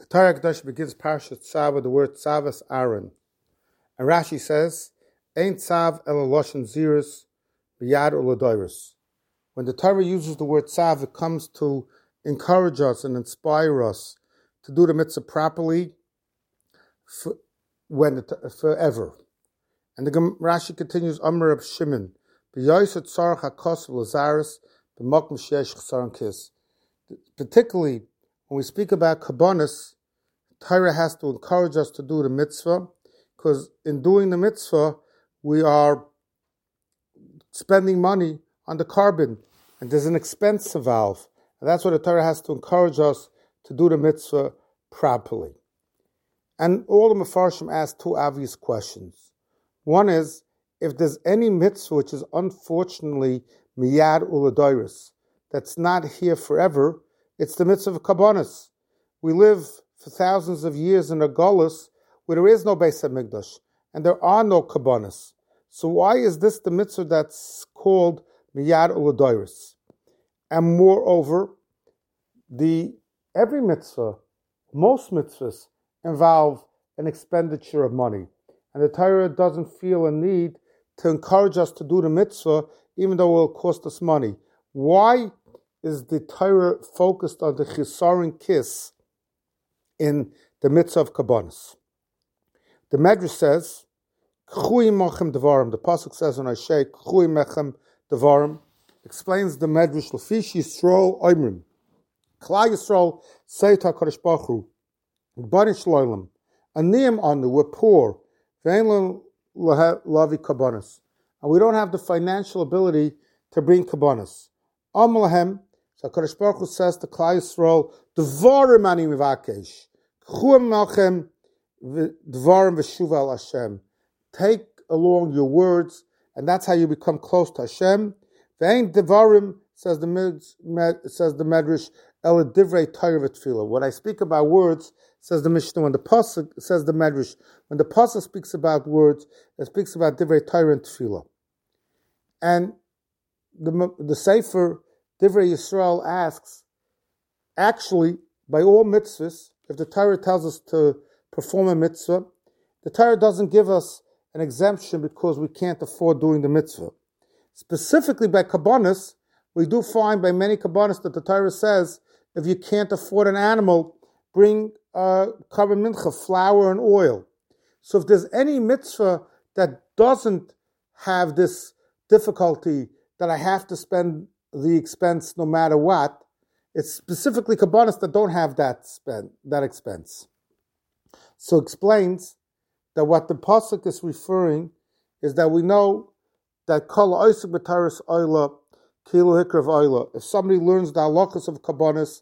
The Torah Kedosh begins Parashat Tzav with the word Tzavas Aaron. And Rashi says, Ein Tzav ela loshen zirus b'yad u'ledoirus. When the Torah uses the word Tzav, it comes to encourage us and inspire us to do the mitzvah properly forever. And the Rashi continues, Amar Reb Shimon, b'yoyset tzarach hakos v'lazaris b'mokum sheyesh chsaron kis. Particularly when we speak about kabbonis, Torah has to encourage us to do the mitzvah, because in doing the mitzvah, we are spending money on the carbon, and there's an expense involved. And that's what the Torah has to encourage us to do the mitzvah properly. And all the Mefarshim ask two obvious questions. One is, if there's any mitzvah which is unfortunately miyad u'ledoirus, that's not here forever, it's the mitzvah of kabbonis. We live for thousands of years in a golus where there is no Beis HaMikdash and there are no kabbonis. So why is this the mitzvah that's called miyad u'ledoirus? And moreover, every mitzvah, most mitzvahs, involve an expenditure of money. And the Torah doesn't feel a need to encourage us to do the mitzvah, even though it will cost us money. Why is the Torah focused on the chisaron kis in the mitzvah of kabbonis? The Medrash says, K'chui mochem devarim. The pasuk says on Aishei, K'chui mechem devarim. Explains the Medrash, Lefish Yisrael oimrim. Klal Yisrael say to HaKadosh Baruch Hu, Banish loylam, aniyim anu, we're poor, ve'en lavi kabbonis, and we don't have the financial ability to bring kabbonis. Amalahem, so HaKadosh Baruch Hu says to Klal Yisrael, Dvarim ani mivakesh, K'chuim machem dvarim v'shuva al Hashem. Take along your words, and that's how you become close to Hashem. Ve'en devarim, says the Medrash, el divrei Torah v'tfilah. When I speak about words, says the Mishnah, when the pasuk, says the Medrash, when the pasuk speaks about words, it speaks about divrei Torah and tefillah. And the Sefer Divrei Yisrael asks, actually, by all mitzvahs, if the Torah tells us to perform a mitzvah, the Torah doesn't give us an exemption because we can't afford doing the mitzvah. Specifically by kabbonis, we do find by many kabbonis that the Torah says, if you can't afford an animal, bring carbon mincha, flour and oil. So if there's any mitzvah that doesn't have this difficulty that I have to spend the expense no matter what, it's specifically kabbonis that don't have that expense. So explains that what the pasuk is referring is that we know that kol oisik b'taras oila kilu hikrav oila. If somebody learns the halachos of kabbonis,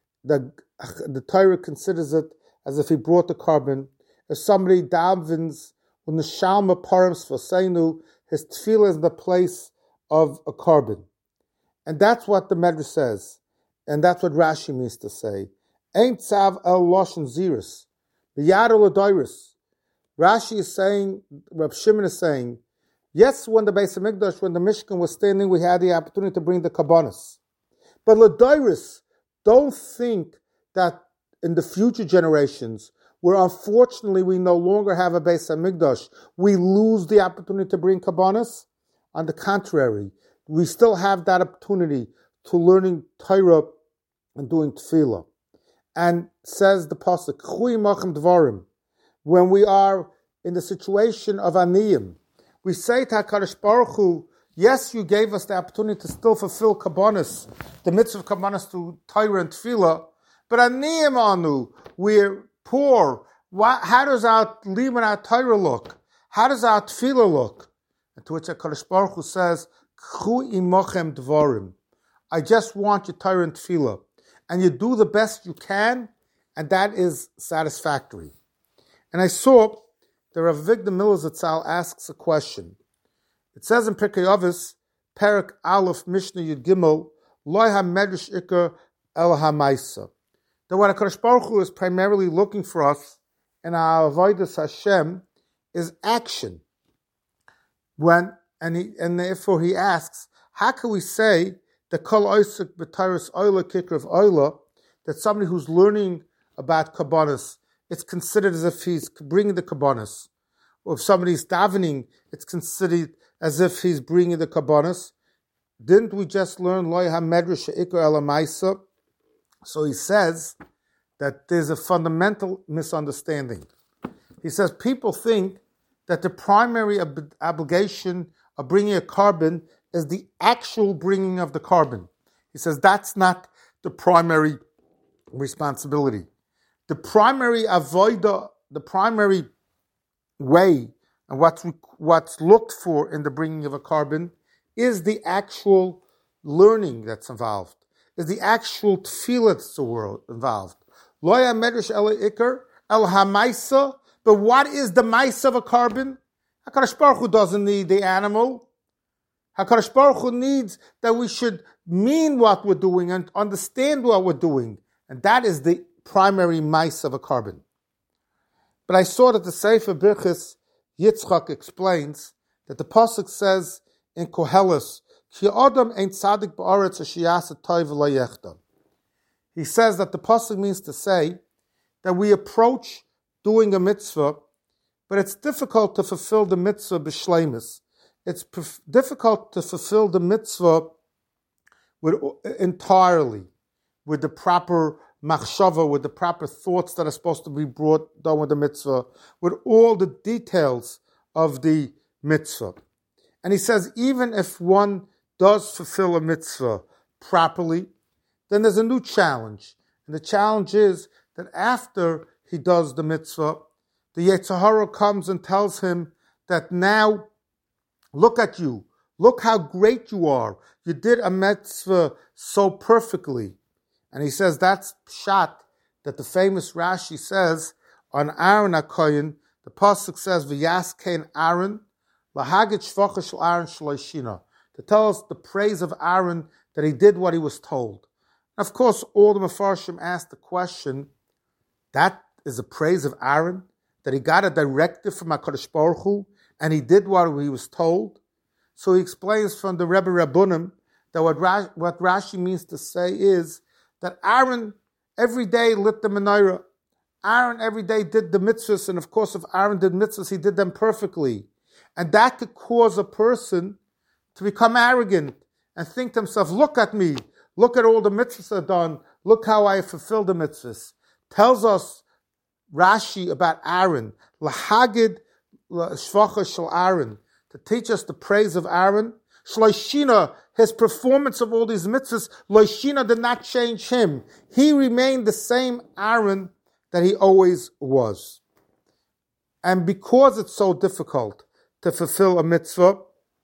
the Torah considers it as if he brought the carbon. If somebody davens when the shalma params v'seinu, his tefillah is the place of a carbon. And that's what the Medrash says. And that's what Rashi means to say. Ein tzav el loshen zirus, b'yad u'ledoirus. Rashi is saying, Reb Shimon is saying, yes, when the Beis HaMikdash, when the Mishkan was standing, we had the opportunity to bring the kabbonis. But ledoirus, don't think that in the future generations, where unfortunately we no longer have a Beis HaMikdash, we lose the opportunity to bring kabbonis. On the contrary, we still have that opportunity to learning Torah and doing tefillah. And says the pasuk, Chui machem dvarim, when we are in the situation of aniyim, we say to HaKadosh Baruch Hu, yes, you gave us the opportunity to still fulfill kabbonis, the mitzvah of kabbonis to Torah and tefillah, but aniyim anu, we're poor. How does our limud, our Torah look? How does our tefillah look? And to which HaKadosh Baruch Hu says, K'chu imochem dvarim. I just want your Torah and tefillah. And you do the best you can, and that is satisfactory. And I saw the Rav Avigdor Miller Zatzal asks a question. It says in Pirkei Avos, Perek Aleph Mishnah Yud Gimel, Loi HaMedrash Ikar El HaMaisa. That what HaKadosh Baruch Hu is primarily looking for us in our avodas Hashem is action. Therefore he asks, how can we say that kol oisik b'taras oila kikrav oila, that somebody who's learning about kabbanis, it's considered as if he's bringing the kabbanis. Or if somebody's davening, it's considered as if he's bringing the kabbanis. Didn't we just learn loy ha-medrash she'ikar ela ma'isa? So he says that there's a fundamental misunderstanding. He says people think that the primary obligation of bringing a carbon is the actual bringing of the carbon. He says that's not the primary responsibility. The primary avoida, the primary way, and what's looked for in the bringing of a carbon is the actual learning that's involved, is the actual tefillah that's involved. Loya medrash ela ikar el hamaisa. But what is the mice of a carbon? HaKadosh Baruch Hu doesn't need the animal. HaKadosh Baruch Hu needs that we should mean what we're doing and understand what we're doing. And that is the primary mice of a carbon. But I saw that the Sefer Birchis Yitzchak explains that the Pasuk says in Koheles, Ki Adam ein tzadik ba'aretz asher ya'aseh tov v'lo yechdam. He says that the Pasuk means to say that we approach doing a mitzvah, but it's difficult to fulfill the mitzvah b'shleimus. It's difficult to fulfill the mitzvah entirely, with the proper machshava, with the proper thoughts that are supposed to be brought down with the mitzvah, with all the details of the mitzvah. And he says, even if one does fulfill a mitzvah properly, then there's a new challenge. And the challenge is that after he does the mitzvah, the Yetzer Hara comes and tells him that now, look at you, look how great you are. You did a mitzvah so perfectly. And he says that's pshat that the famous Rashi says on Aaron HaKohen. The pasuk says v'yaskein Aaron lahagit shvacha shel Aaron shloishina, to tell us the praise of Aaron that he did what he was told. And of course, all the Mefarshim asked the question, that is the praise of Aaron, that he got a directive from HaKadosh Baruch Hu and he did what he was told. So he explains from the Rebbe Rabbunim that what Rashi means to say is that Aaron every day lit the menorah. Aaron every day did the mitzvahs, and of course if Aaron did mitzvahs, he did them perfectly. And that could cause a person to become arrogant and think to himself, look at me, look at all the mitzvahs I've done, look how I fulfilled the mitzvahs. Tells us Rashi about Aaron, lahagid shvacha shel Aaron, to teach us the praise of Aaron. Shloishina, his performance of all these mitzvahs, Loishina did not change him. He remained the same Aaron that he always was. And because it's so difficult to fulfill a mitzvah,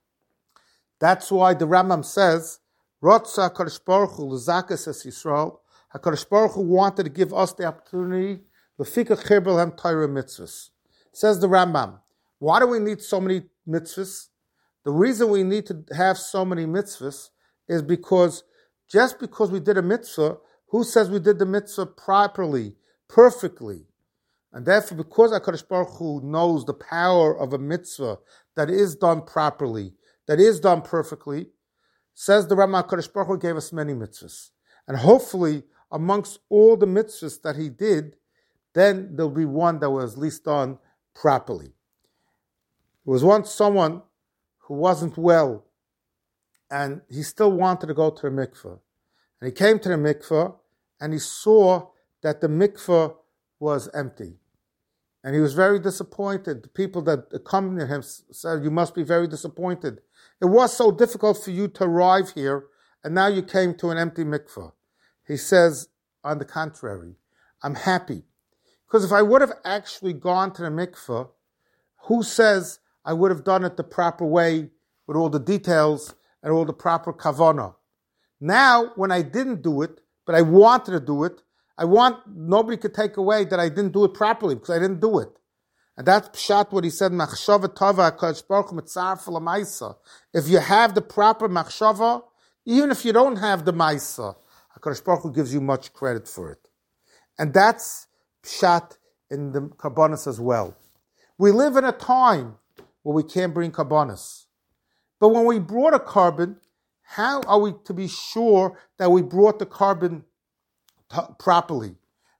that's why the Rambam says, Rotza HaKadosh Baruch Hu l'zakas es Yisrael. HaKadosh Baruch Hu wanted to give us the opportunity l'fika chibur lahem Torah mitzvahs. Says the Rambam, why do we need so many mitzvahs? The reason we need to have so many mitzvahs is because just because we did a mitzvah, who says we did the mitzvah properly, perfectly? And therefore, because HaKadosh Baruch Hu knows the power of a mitzvah that is done properly, that is done perfectly, says the Rambam, HaKadosh Baruch Hu gave us many mitzvahs. And hopefully, amongst all the mitzvahs that he did, then there'll be one that was at least done properly. There was once someone who wasn't well, and he still wanted to go to the mikveh. And he came to the mikveh, and he saw that the mikveh was empty. And he was very disappointed. The people that accompanied him said, you must be very disappointed. It was so difficult for you to arrive here, and now you came to an empty mikveh. He says, on the contrary, I'm happy. Because if I would have actually gone to the mikveh, who says I would have done it the proper way with all the details and all the proper kavanah? Now, when I didn't do it, but I wanted to do it, nobody could take away that I didn't do it properly because I didn't do it. And that's pshat what he said, machshava tova HaKadosh Baruch Hu mitzaref l'maisa. If you have the proper machshava, even if you don't have the maisa, HaKadosh Baruch Hu gives you much credit for it. And that's pshat in the karbonos as well. We live in a time where we can't bring karbonos. But when we brought a carbon, how are we to be sure that we brought the carbon properly?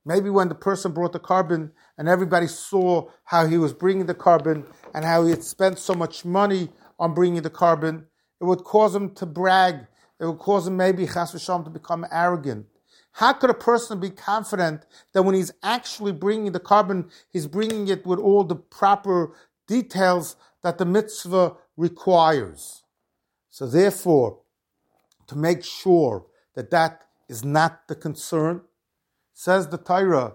Maybe when the person brought the carbon and everybody saw how he was bringing the carbon and how he had spent so much money on bringing the carbon, it would cause him to brag. It would cause him maybe, chas v'shalom, to become arrogant. How could a person be confident that when he's actually bringing the carbon, he's bringing it with all the proper details that the mitzvah requires? So therefore, to make sure that that is not the concern, says the Torah,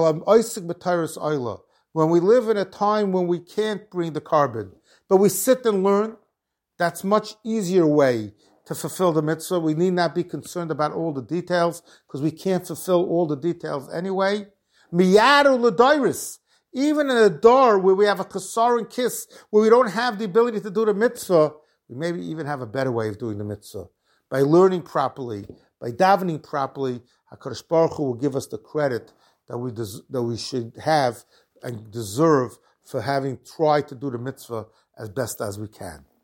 when we live in a time when we can't bring the carbon, but we sit and learn, that's much easier way to fulfill the mitzvah. We need not be concerned about all the details because we can't fulfill all the details anyway. Miyadu l'dairis. Even in a door where we have a kasar and kiss, where we don't have the ability to do the mitzvah, we maybe even have a better way of doing the mitzvah. By learning properly, by davening properly, HaKadosh Baruch Hu will give us the credit that we should have and deserve for having tried to do the mitzvah as best as we can.